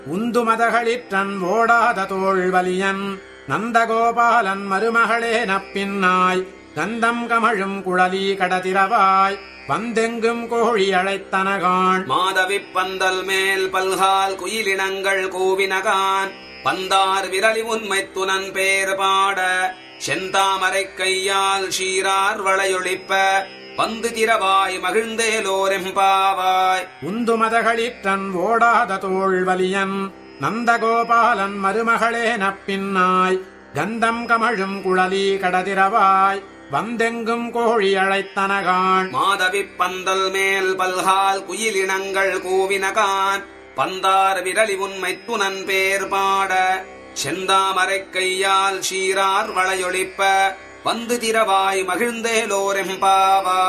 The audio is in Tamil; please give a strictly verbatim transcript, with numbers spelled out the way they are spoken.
உந்து மதகளிற்றன் ஓடாத தோள்வலியன் நந்தகோபாலன் மருமகளே நப்பின்னாய் கந்தம் கமழும் குழலி கடதிரவாய் வந்தெங்கும் கோழி அழைத்தனகான் மாதவிப் பந்தல் மேல் பல்கால் குயிலினங்கள் கூவினகான் பந்தார் விரலி உண்மை துணன் பேர் பாட செந்தாமரை கையால் சீரார் வளையொழிப்ப வந்து திரவாய் மகிழ்ந்தேலோரெம்பாவாய். உந்து மதகளிற்றன் ஓடாத தோள்வலியன் நந்தகோபாலன் மருமகளே நப்பின்னாய் கந்தம் கமழும் குழலி கடதிரவாய் வந்தெங்கும் கோழி அழைத்தனகான் மாதவிப் பந்தல் மேல் பல்கால் குயிலினங்கள் கூவினகான் பந்தார் விரலி உண்மை துணன் பேர் பாட செந்தாமரை கையால் சீரார் வளையொழிப்ப வந்து திரவாய் மகிழ்ந்தேலோரெம்பாவாய்.